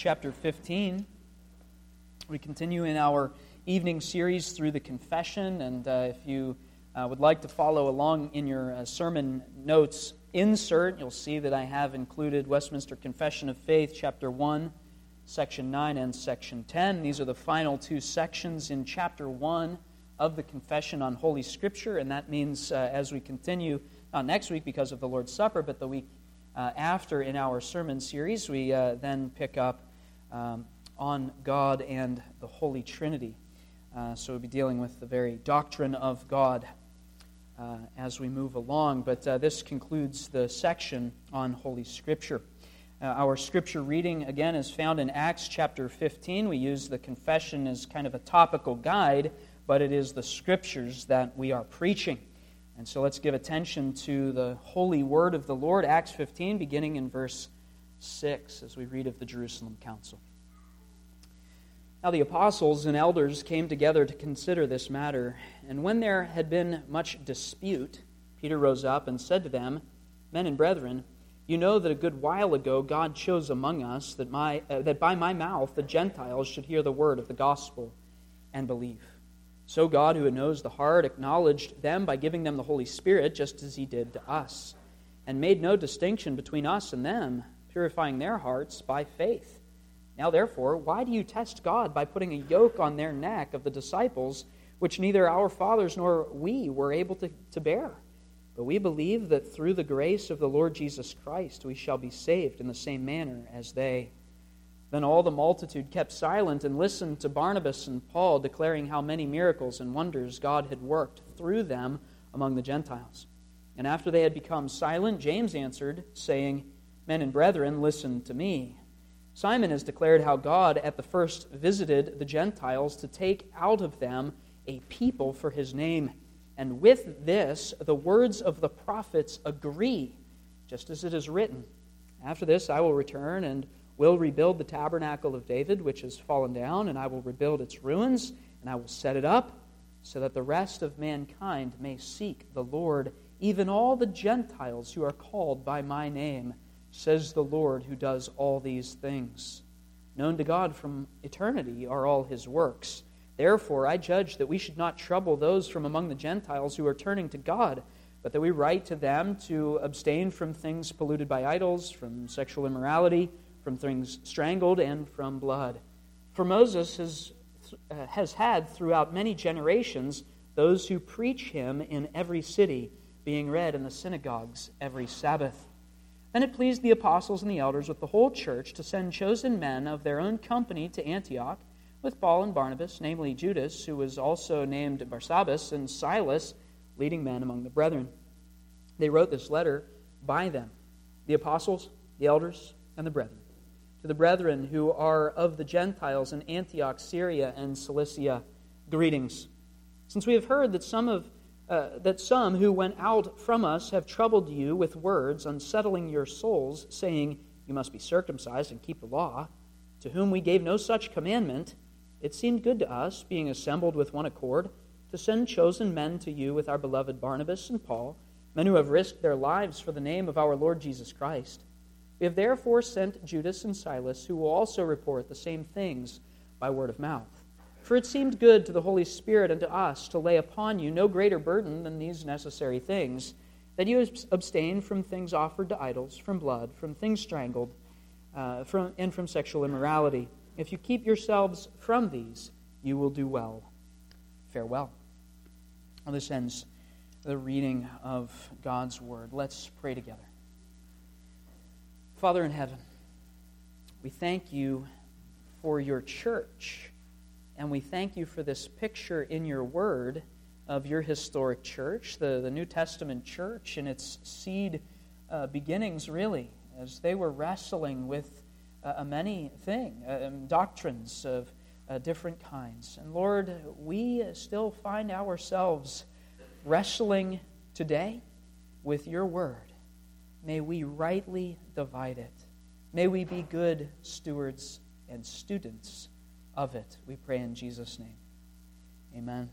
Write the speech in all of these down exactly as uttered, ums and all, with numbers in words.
chapter fifteen. We continue in our evening series through the confession, and uh, if you uh, would like to follow along in your uh, sermon notes insert, you'll see that I have included Westminster Confession of Faith, chapter one, section nine, and section ten. These are the final two sections in chapter one of the Confession on Holy Scripture, and that means uh, as we continue, not next week because of the Lord's Supper, but the week uh, after in our sermon series, we uh, then pick up um, on God and the Holy Trinity. Uh, so we'll be dealing with the very doctrine of God uh, as we move along, but uh, this concludes the section on Holy Scripture. Uh, our Scripture reading, again, is found in Acts chapter fifteen. We use the confession as kind of a topical guide, but it is the Scriptures that we are preaching. And so let's give attention to the holy word of the Lord, Acts fifteen, beginning in verse six, as we read of the Jerusalem Council. Now the apostles and elders came together to consider this matter, and when there had been much dispute, Peter rose up and said to them, "Men and brethren, you know that a good while ago God chose among us that, my, uh, that by my mouth the Gentiles should hear the word of the gospel and believe. So God, who knows the heart, acknowledged them by giving them the Holy Spirit, just as He did to us, and made no distinction between us and them, purifying their hearts by faith. Now therefore, why do you test God by putting a yoke on their neck of the disciples, which neither our fathers nor we were able to, to bear? But we believe that through the grace of the Lord Jesus Christ we shall be saved in the same manner as they." Then all the multitude kept silent and listened to Barnabas and Paul, declaring how many miracles and wonders God had worked through them among the Gentiles. And after they had become silent, James answered, saying, "Men and brethren, listen to me. Simon has declared how God at the first visited the Gentiles to take out of them a people for His name. And with this, the words of the prophets agree, just as it is written, 'After this I will return and will rebuild the tabernacle of David, which has fallen down, and I will rebuild its ruins, and I will set it up, so that the rest of mankind may seek the Lord, even all the Gentiles who are called by my name, says the Lord who does all these things. Known to God from eternity are all His works. Therefore I judge that we should not trouble those from among the Gentiles who are turning to God, but that we write to them to abstain from things polluted by idols, from sexual immorality, from things strangled, and from blood. For Moses has, uh, has had throughout many generations those who preach him in every city, being read in the synagogues every Sabbath. Then it pleased the apostles and the elders with the whole church to send chosen men of their own company to Antioch, with Paul and Barnabas, namely Judas, who was also named Barsabbas, and Silas, leading men among the brethren. They wrote this letter by them, the apostles, the elders, and the brethren, to the brethren who are of the Gentiles in Antioch, Syria, and Cilicia, greetings. Since we have heard that some of uh, that some who went out from us have troubled you with words, unsettling your souls, saying, 'You must be circumcised and keep the law,' to whom we gave no such commandment, it seemed good to us, being assembled with one accord, to send chosen men to you with our beloved Barnabas and Paul, men who have risked their lives for the name of our Lord Jesus Christ. We have therefore sent Judas and Silas, who will also report the same things by word of mouth. For it seemed good to the Holy Spirit and to us to lay upon you no greater burden than these necessary things, that you abstain from things offered to idols, from blood, from things strangled, uh, from, and from sexual immorality. If you keep yourselves from these, you will do well. Farewell." Well, this ends the reading of God's Word. Let's pray together. Father in heaven, we thank you for your church, and we thank you for this picture in your word of your historic church, the, the New Testament church, and its seed uh, beginnings, really, as they were wrestling with uh, many things, uh, doctrines of uh, different kinds. And Lord, we still find ourselves wrestling today with your word. May we rightly divide it. May we be good stewards and students of it. We pray in Jesus' name. Amen.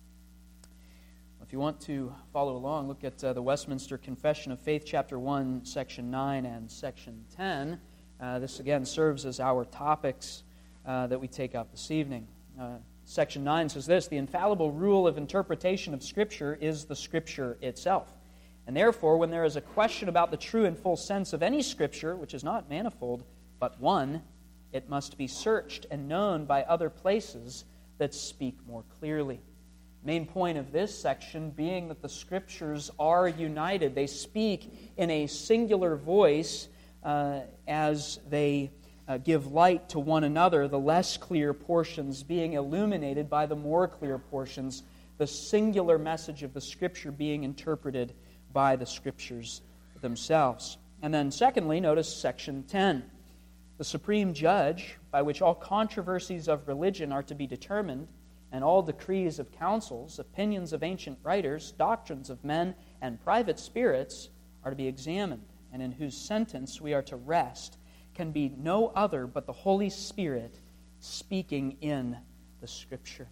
If you want to follow along, look at uh, the Westminster Confession of Faith, chapter one, section nine, and section ten. Uh, this, again, serves as our topics uh, that we take up this evening. Uh, section nine says this: the infallible rule of interpretation of Scripture is the Scripture itself. And therefore, when there is a question about the true and full sense of any Scripture, which is not manifold, but one, it must be searched and known by other places that speak more clearly. Main point of this section being that the Scriptures are united. They speak in a singular voice uh, as they uh, give light to one another, the less clear portions being illuminated by the more clear portions, the singular message of the Scripture being interpreted by the Scriptures themselves. And then secondly, notice section ten. The supreme judge, by which all controversies of religion are to be determined, and all decrees of councils, opinions of ancient writers, doctrines of men, and private spirits are to be examined, and in whose sentence we are to rest, can be no other but the Holy Spirit speaking in the Scripture.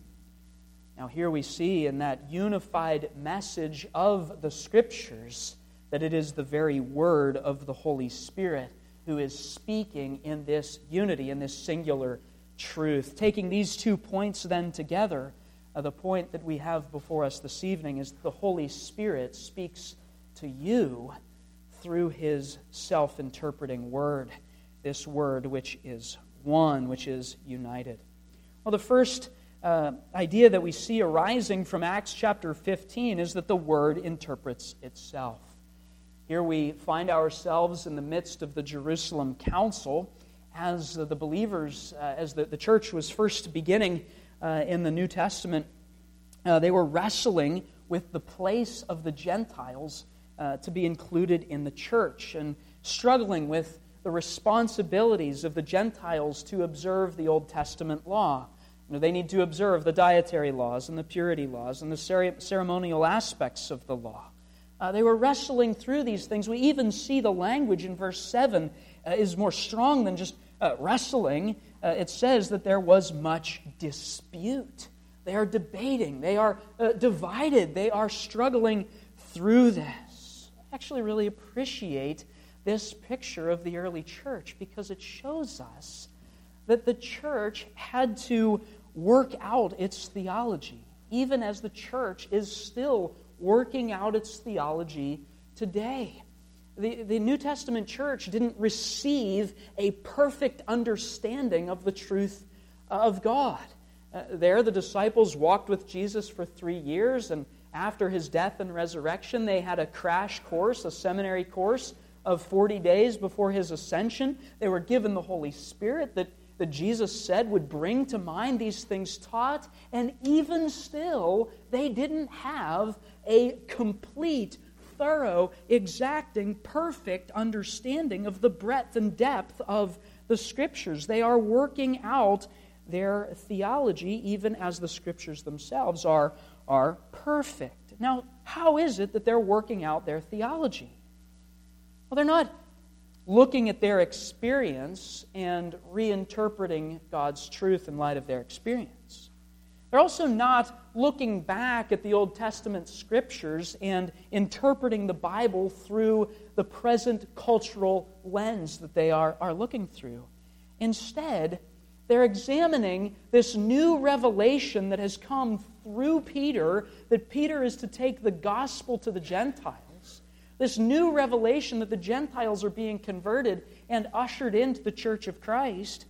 Now here we see in that unified message of the Scriptures that it is the very Word of the Holy Spirit who is speaking in this unity, in this singular truth. Taking these two points then together, uh, the point that we have before us this evening is that the Holy Spirit speaks to you through His self-interpreting Word, this Word which is one, which is united. Well, the first Uh, idea that we see arising from Acts chapter fifteen is that the Word interprets itself. Here we find ourselves in the midst of the Jerusalem Council as the believers, uh, as the, the church was first beginning uh, in the New Testament. Uh, they were wrestling with the place of the Gentiles uh, to be included in the church and struggling with the responsibilities of the Gentiles to observe the Old Testament law. You know, they need to observe the dietary laws and the purity laws and the ceremonial aspects of the law. Uh, they were wrestling through these things. We even see the language in verse seven uh, is more strong than just uh, wrestling. Uh, it says that there was much dispute. They are debating. They are uh, divided. They are struggling through this. I actually really appreciate this picture of the early church because it shows us that the church had to work out its theology, even as the church is still working out its theology today. The, the New Testament church didn't receive a perfect understanding of the truth of God. Uh, there, the disciples walked with Jesus for three years, and after His death and resurrection, they had a crash course, a seminary course of forty days before His ascension. They were given the Holy Spirit that that Jesus said would bring to mind these things taught, and even still, they didn't have a complete, thorough, exacting, perfect understanding of the breadth and depth of the Scriptures. They are working out their theology, even as the Scriptures themselves are, are perfect. Now, how is it that they're working out their theology? Well, they're not looking at their experience and reinterpreting God's truth in light of their experience. They're also not looking back at the Old Testament Scriptures and interpreting the Bible through the present cultural lens that they are, are looking through. Instead, they're examining this new revelation that has come through Peter, that Peter is to take the gospel to the Gentiles. This new revelation that the Gentiles are being converted and ushered into the Church of Christ.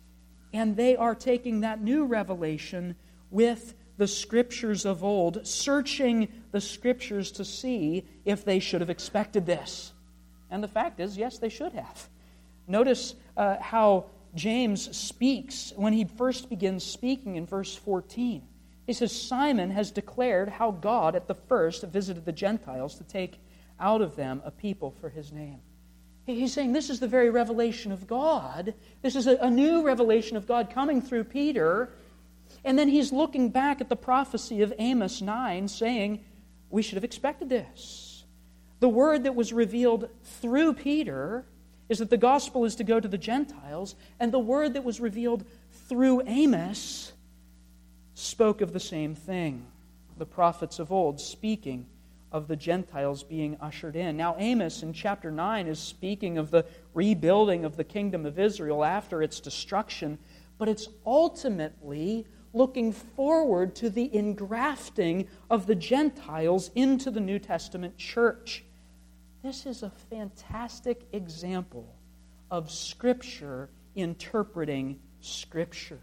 And they are taking that new revelation with the Scriptures of old, searching the Scriptures to see if they should have expected this. And the fact is, yes, they should have. Notice uh, how James speaks when he first begins speaking in verse fourteen. He says, Simon has declared how God at the first visited the Gentiles to take out of them a people for His name. He's saying this is the very revelation of God. This is a, a new revelation of God coming through Peter. And then he's looking back at the prophecy of Amos nine, saying, we should have expected this. The word that was revealed through Peter is that the gospel is to go to the Gentiles, and the word that was revealed through Amos spoke of the same thing. The prophets of old speaking of the Gentiles being ushered in. Now, Amos in chapter nine is speaking of the rebuilding of the kingdom of Israel after its destruction, but it's ultimately looking forward to the engrafting of the Gentiles into the New Testament church. This is a fantastic example of Scripture interpreting Scripture.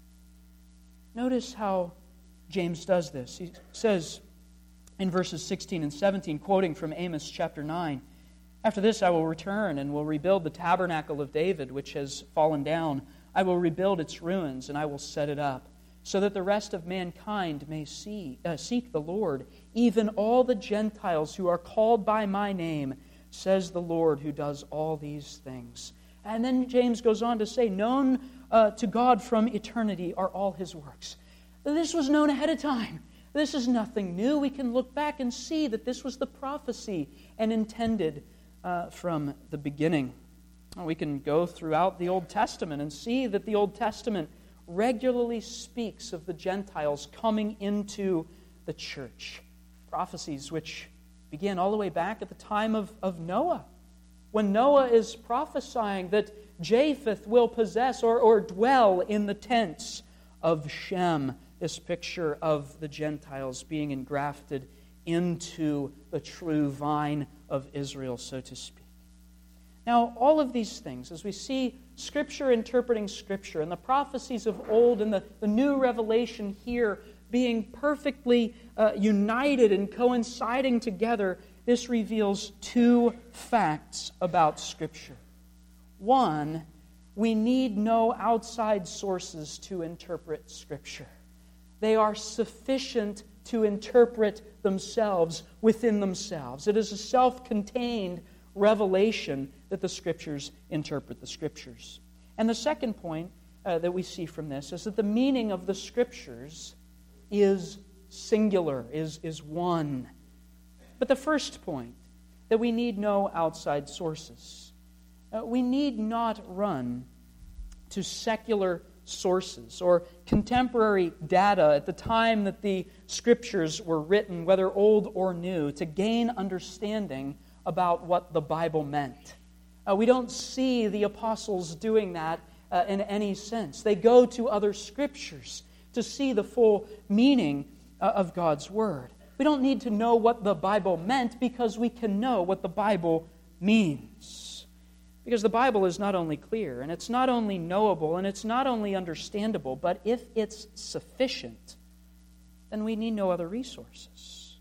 Notice how James does this. He says in verses sixteen and seventeen, quoting from Amos chapter nine, "After this I will return and will rebuild the tabernacle of David, which has fallen down. I will rebuild its ruins, and I will set it up, so that the rest of mankind may see, uh, seek the Lord, even all the Gentiles who are called by my name, says the Lord who does all these things." And then James goes on to say, known uh, to God from eternity are all His works. This was known ahead of time. This is nothing new. We can look back and see that this was the prophecy and intended uh, from the beginning. We can go throughout the Old Testament and see that the Old Testament regularly speaks of the Gentiles coming into the church. Prophecies which begin all the way back at the time of, of Noah, when Noah is prophesying that Japheth will possess or, or dwell in the tents of Shem, this picture of the Gentiles being engrafted into the true vine of Israel, so to speak. Now, all of these things, as we see Scripture interpreting Scripture, and the prophecies of old and the, the new revelation here being perfectly uh, united and coinciding together, this reveals two facts about Scripture. One, we need no outside sources to interpret Scripture. They are sufficient to interpret themselves within themselves. It is a self-contained revelation that the Scriptures interpret the Scriptures. And the second point uh, that we see from this is that the meaning of the Scriptures is singular, is, is one. But the first point, that we need no outside sources. Uh, we need not run to secular sources or contemporary data at the time that the Scriptures were written, whether old or new, to gain understanding about what the Bible meant. Uh, we don't see the apostles doing that uh, in any sense. They go to other Scriptures to see the full meaning uh, of God's Word. We don't need to know what the Bible meant because we can know what the Bible means. Because the Bible is not only clear, and it's not only knowable, and it's not only understandable, but if it's sufficient, then we need no other resources.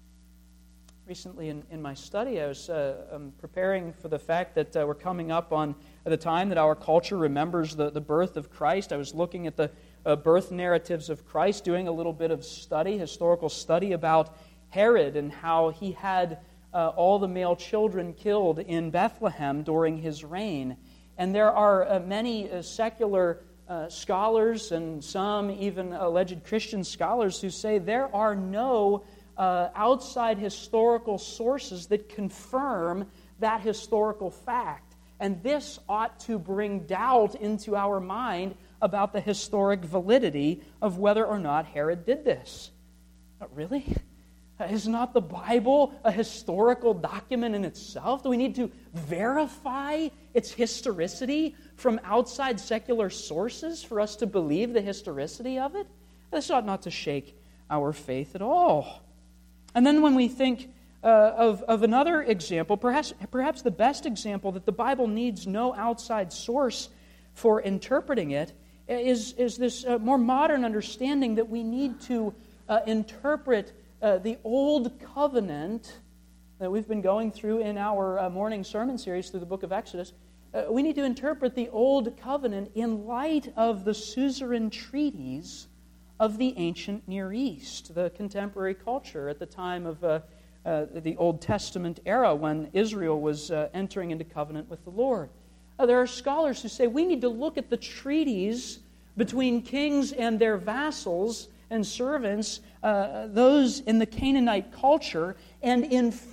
Recently in, in my study, I was uh, um, preparing for the fact that uh, we're coming up on the time that our culture remembers the, the birth of Christ. I was looking at the uh, birth narratives of Christ, doing a little bit of study, historical study about Herod and how he had uh, all the male children killed in Bethlehem during his reign. And there are uh, many uh, secular uh, scholars and some even alleged Christian scholars who say there are no uh, outside historical sources that confirm that historical fact. And this ought to bring doubt into our mind about the historic validity of whether or not Herod did this. But really? Is not the Bible a historical document in itself? Do we need to verify its historicity from outside secular sources for us to believe the historicity of it? This ought not to shake our faith at all. And then when we think uh, of, of another example, perhaps, perhaps the best example that the Bible needs no outside source for interpreting it, is, is this uh, more modern understanding that we need to uh, interpret Uh, the Old Covenant that we've been going through in our uh, morning sermon series through the book of Exodus. Uh, we need to interpret the Old Covenant in light of the suzerain treaties of the ancient Near East, the contemporary culture at the time of uh, uh, the Old Testament era when Israel was uh, entering into covenant with the Lord. Uh, there are scholars who say we need to look at the treaties between kings and their vassals and servants, uh, those in the Canaanite culture, and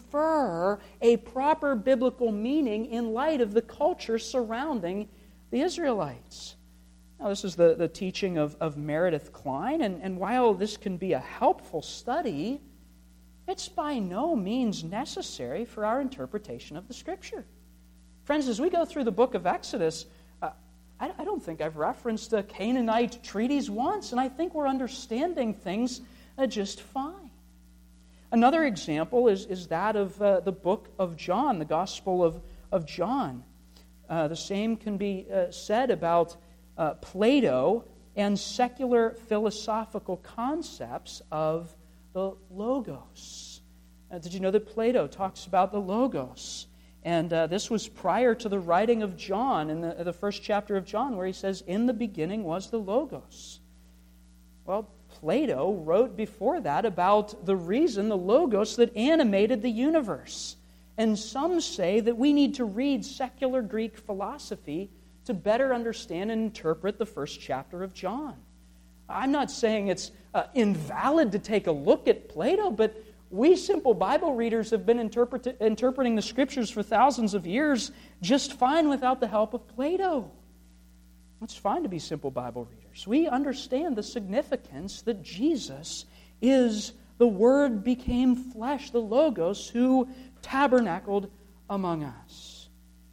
infer a proper biblical meaning in light of the culture surrounding the Israelites. Now, this is the, the teaching of, of Meredith Kline, and, and while this can be a helpful study, it's by no means necessary for our interpretation of the Scripture. Friends, as we go through the book of Exodus, uh, I, I don't think I've referenced the Canaanite treaties once, and I think we're understanding things uh, just fine. Another example is, is that of uh, the book of John, the Gospel of, of John. Uh, the same can be uh, said about uh, Plato and secular philosophical concepts of the Logos. Uh, did you know that Plato talks about the Logos? And uh, this was prior to the writing of John, in the, the first chapter of John, where he says, "In the beginning was the Logos." Well, Plato wrote before that about the reason, the Logos, that animated the universe. And some say that we need to read secular Greek philosophy to better understand and interpret the first chapter of John. I'm not saying it's uh, invalid to take a look at Plato, but we simple Bible readers have been interpret- interpreting the Scriptures for thousands of years just fine without the help of Plato. It's fine to be simple Bible readers. We understand the significance that Jesus is the Word became flesh, the Logos, who tabernacled among us.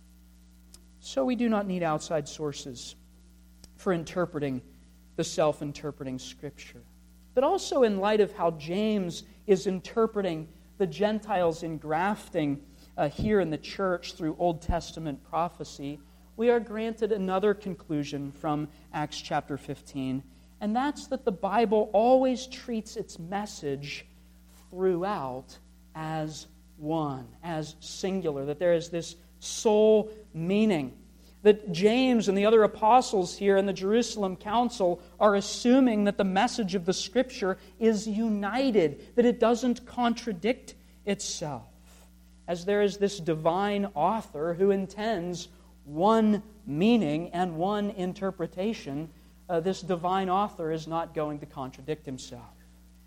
So we do not need outside sources for interpreting the self-interpreting Scripture. But also in light of how James is interpreting the Gentiles engrafting uh, here in the church through Old Testament prophecy, we are granted another conclusion from Acts chapter fifteen, and that's that the Bible always treats its message throughout as one, as singular, that there is this sole meaning. That James and the other apostles here in the Jerusalem Council are assuming that the message of the Scripture is united, that it doesn't contradict itself, as there is this divine author who intends one meaning and one interpretation. Uh, this divine author is not going to contradict himself.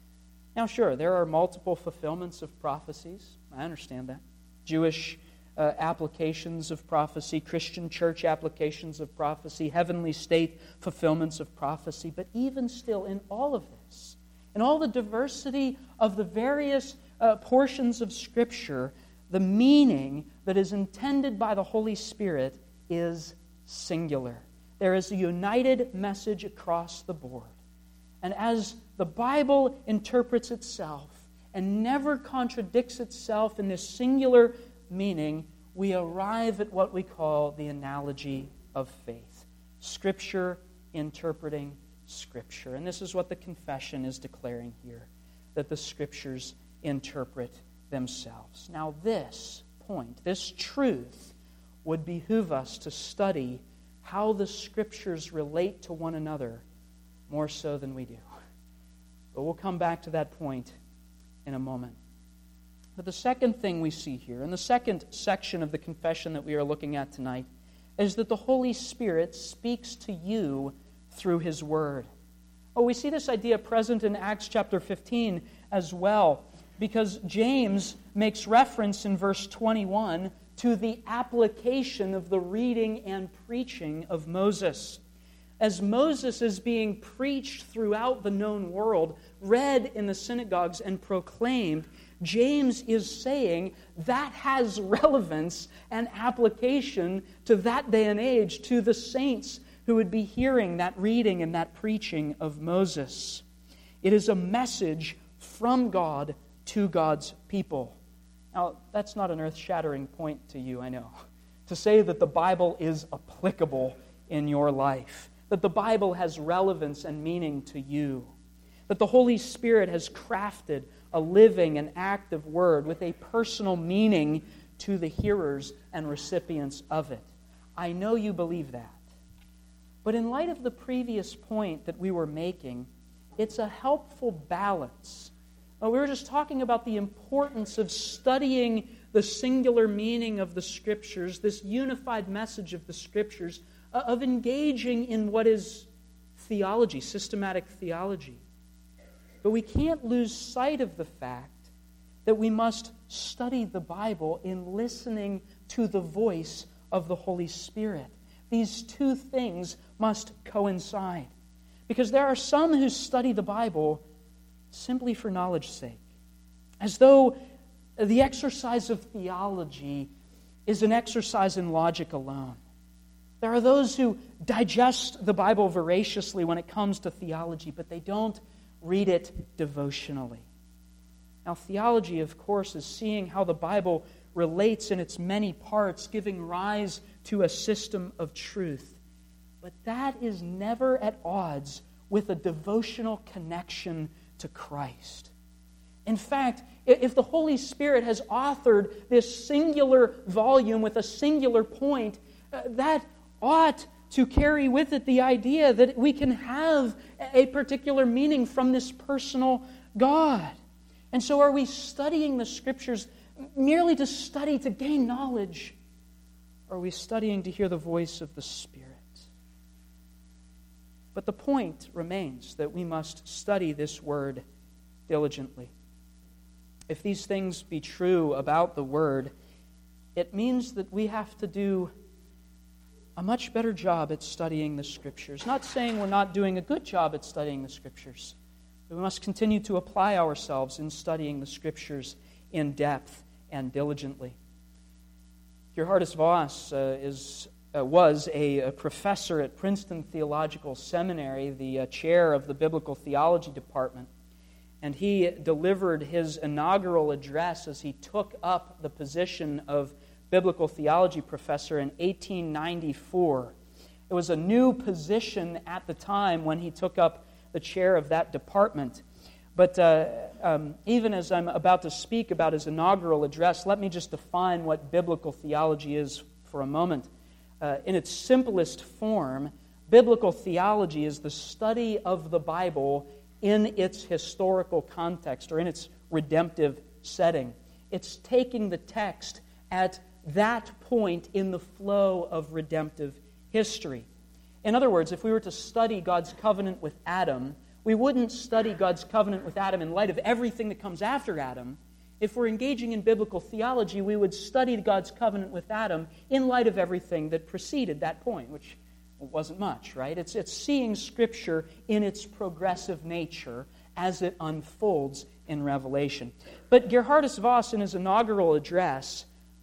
Now, sure, there are multiple fulfillments of prophecies. I understand that. Jewish Uh, applications of prophecy, Christian church applications of prophecy, heavenly state fulfillments of prophecy. But even still, in all of this, in all the diversity of the various uh, portions of Scripture, the meaning that is intended by the Holy Spirit is singular. There is a united message across the board. And as the Bible interprets itself and never contradicts itself in this singular meaning, we arrive at what we call the analogy of faith. Scripture interpreting Scripture. And this is what the confession is declaring here, that the Scriptures interpret themselves. Now this point, this truth, would behoove us to study how the Scriptures relate to one another more so than we do. But we'll come back to that point in a moment. But the second thing we see here, in the second section of the confession that we are looking at tonight, is that the Holy Spirit speaks to you through His Word. Oh, we see this idea present in Acts chapter fifteen as well, because James makes reference in verse twenty-one to the application of the reading and preaching of Moses. As Moses is being preached throughout the known world, read in the synagogues and proclaimed, James is saying that has relevance and application to that day and age, to the saints who would be hearing that reading and that preaching of Moses. It is a message from God to God's people. Now, that's not an earth-shattering point to you, I know, to say that the Bible is applicable in your life, that the Bible has relevance and meaning to you, that the Holy Spirit has crafted a living and active word with a personal meaning to the hearers and recipients of it. I know you believe that. But in light of the previous point that we were making, it's a helpful balance. Well, we were just talking about the importance of studying the singular meaning of the Scriptures, this unified message of the Scriptures, of engaging in what is theology, systematic theology. But we can't lose sight of the fact that we must study the Bible in listening to the voice of the Holy Spirit. These two things must coincide. Because there are some who study the Bible simply for knowledge's sake. as though the exercise of theology is an exercise in logic alone. There are those who digest the Bible voraciously when it comes to theology, but they don't read it devotionally. Now, theology, of course, is seeing how the Bible relates in its many parts, giving rise to a system of truth. But that is never at odds with a devotional connection to Christ. In fact, if the Holy Spirit has authored this singular volume with a singular point, uh, that ought to carry with it the idea that we can have a particular meaning from this personal God. And so are we studying the Scriptures merely to study, to gain knowledge? Or are we studying to hear the voice of the Spirit? But the point remains that we must study this Word diligently. If these things be true about the Word, it means that we have to do a much better job at studying the Scriptures. Not saying we're not doing a good job at studying the Scriptures, but we must continue to apply ourselves in studying the Scriptures in depth and diligently. Gerhardus Voss uh, is uh, was a, a professor at Princeton Theological Seminary, the uh, chair of the Biblical Theology Department, and he delivered his inaugural address as he took up the position of Biblical Theology professor in eighteen ninety-four. It was a new position at the time when he took up the chair of that department. But uh, um, even as I'm about to speak about his inaugural address, let me just define what biblical theology is for a moment. Uh, in its simplest form, biblical theology is the study of the Bible in its historical context or in its redemptive setting. It's taking the text at that point in the flow of redemptive history. In other words, if we were to study God's covenant with Adam, we wouldn't study God's covenant with Adam in light of everything that comes after Adam. If we're engaging in biblical theology, we would study God's covenant with Adam in light of everything that preceded that point, which wasn't much, right? It's, it's seeing Scripture in its progressive nature as it unfolds in Revelation. But Gerhardus Voss, in his inaugural address,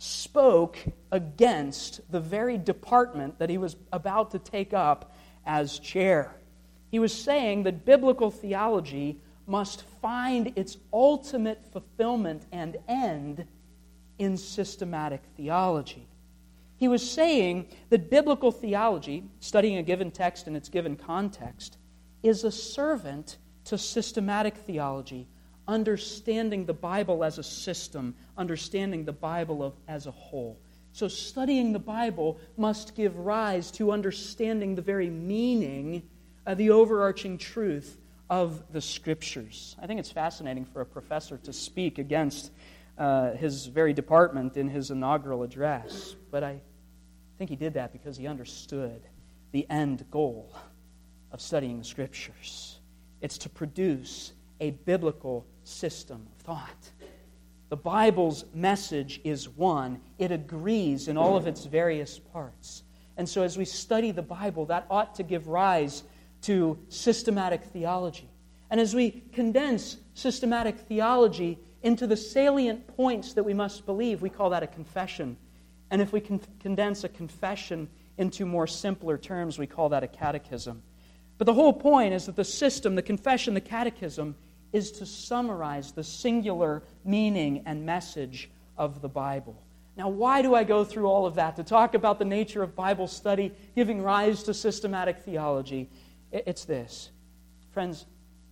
spoke against the very department that he was about to take up as chair. He was saying that biblical theology must find its ultimate fulfillment and end in systematic theology. He was saying that biblical theology, studying a given text in its given context, is a servant to systematic theology, understanding the Bible as a system, understanding the Bible of, as a whole. So studying the Bible must give rise to understanding the very meaning, uh, the overarching truth of the Scriptures. I think it's fascinating for a professor to speak against uh, his very department in his inaugural address, but I think he did that because he understood the end goal of studying the Scriptures. It's to produce a biblical system of thought. The Bible's message is one. It agrees in all of its various parts. And so as we study the Bible, that ought to give rise to systematic theology. And as we condense systematic theology into the salient points that we must believe, we call that a confession. And if we can condense a confession into more simpler terms, we call that a catechism. But the whole point is that the system, the confession, the catechism, is to summarize the singular meaning and message of the Bible. Now, why do I go through all of that? To talk about the nature of Bible study, giving rise to systematic theology. It's this. Friends,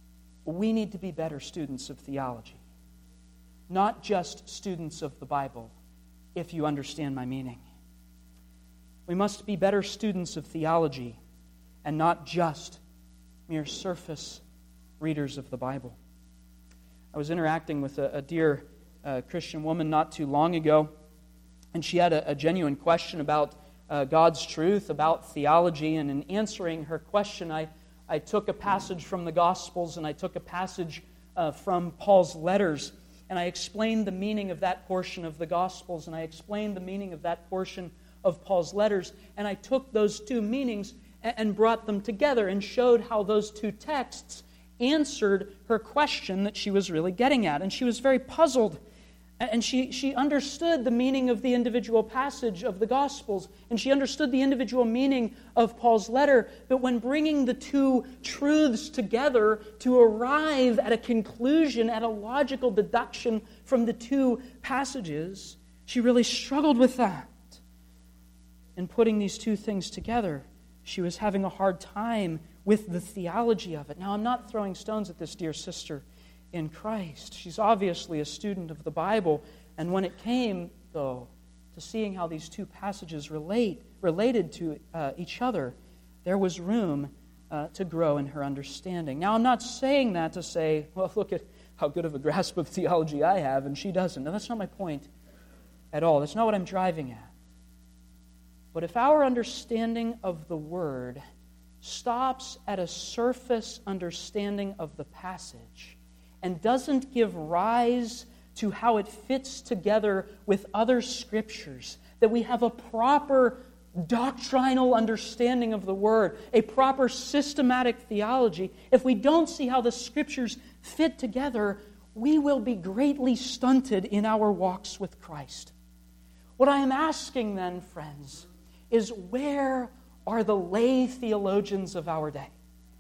we need to be better students of theology. Not just students of the Bible, if you understand my meaning. We must be better students of theology and not just mere surface readers of the Bible. I was interacting with a, a dear uh, Christian woman not too long ago, and she had a, a genuine question about uh, God's truth, about theology, and in answering her question, I, I took a passage from the Gospels and I took a passage uh, from Paul's letters, and I explained the meaning of that portion of the Gospels, and I explained the meaning of that portion of Paul's letters, and I took those two meanings and, and brought them together and showed how those two texts answered her question that she was really getting at. And she was very puzzled. And she, she understood the meaning of the individual passage of the Gospels. And she understood the individual meaning of Paul's letter. But when bringing the two truths together to arrive at a conclusion, at a logical deduction from the two passages, she really struggled with that. In putting these two things together, she was having a hard time with the theology of it. Now, I'm not throwing stones at this dear sister in Christ. She's obviously a student of the Bible. And when it came, though, to seeing how these two passages relate related to uh, each other, there was room uh, to grow in her understanding. Now, I'm not saying that to say, well, look at how good of a grasp of theology I have, and she doesn't. No, that's not my point at all. That's not what I'm driving at. But if our understanding of the Word stops at a surface understanding of the passage and doesn't give rise to how it fits together with other scriptures, that we have a proper doctrinal understanding of the Word, a proper systematic theology, if we don't see how the scriptures fit together, we will be greatly stunted in our walks with Christ. What I am asking then, friends, is where are the lay theologians of our day?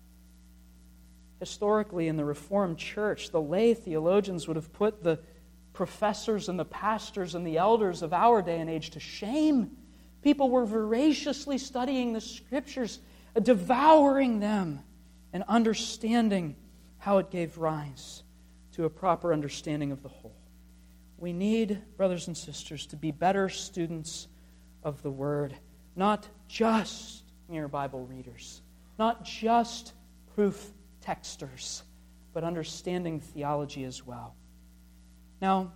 Historically, in the Reformed Church, the lay theologians would have put the professors and the pastors and the elders of our day and age to shame. People were voraciously studying the Scriptures, devouring them, and understanding how it gave rise to a proper understanding of the whole. We need, brothers and sisters, to be better students of the Word, not just mere Bible readers, not just proof texters, but understanding theology as well. Now,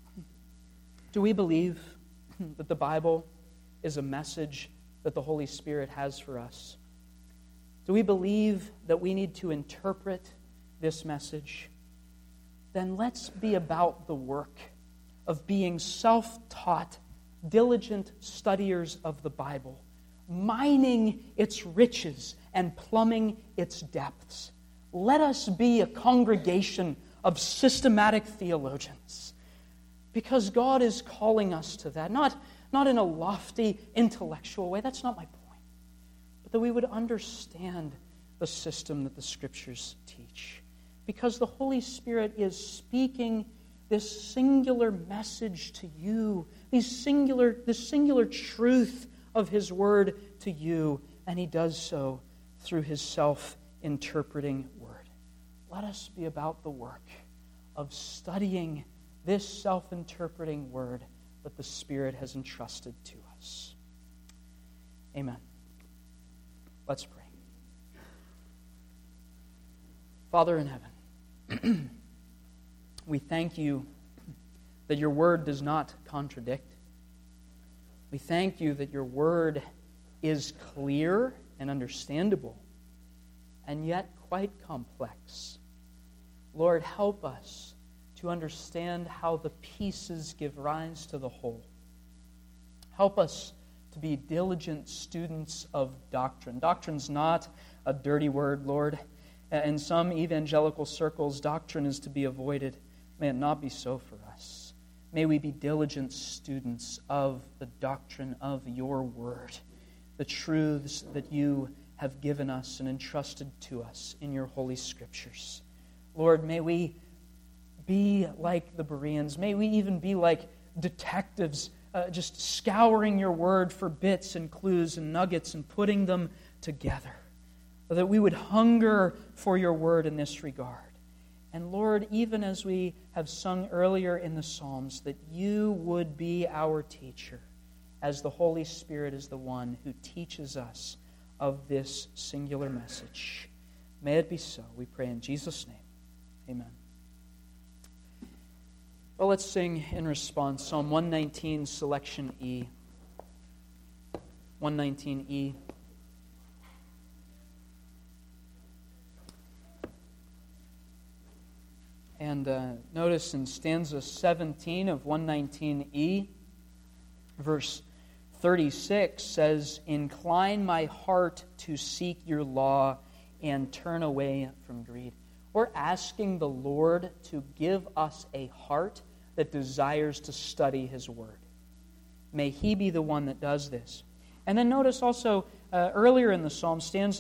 do we believe that the Bible is a message that the Holy Spirit has for us? Do we believe that we need to interpret this message? Then let's be about the work of being self-taught, diligent studiers of the Bible, mining its riches and plumbing its depths. Let us be a congregation of systematic theologians, because God is calling us to that, not, not in a lofty intellectual way. That's not my point. But that we would understand the system that the Scriptures teach, because the Holy Spirit is speaking this singular message to you, these singular, this singular truth of His Word to you, and He does so through His self-interpreting Word. Let us be about the work of studying this self-interpreting Word that the Spirit has entrusted to us. Amen. Let's pray. Father in heaven, we thank you that your Word does not contradict. We thank you that your Word is clear and understandable, and yet quite complex. Lord, help us to understand how the pieces give rise to the whole. Help us to be diligent students of doctrine. Doctrine's not a dirty word, Lord. In some evangelical circles, doctrine is to be avoided. May it not be so for us. May we be diligent students of the doctrine of your Word, the truths that you have given us and entrusted to us in your Holy Scriptures. Lord, may we be like the Bereans. May we even be like detectives, uh, just scouring your Word for bits and clues and nuggets and putting them together. That we would hunger for your Word in this regard. And Lord, even as we have sung earlier in the Psalms, that you would be our teacher, as the Holy Spirit is the one who teaches us of this singular message. May it be so, we pray in Jesus' name. Amen. Well, let's sing in response Psalm one nineteen, selection E. one nineteen E. And uh, notice in stanza seventeen of one nineteen E, verse thirty-six says, "Incline my heart to seek your law and turn away from greed." We're asking the Lord to give us a heart that desires to study His Word. May He be the one that does this. And then notice also, uh, earlier in the psalm, stanza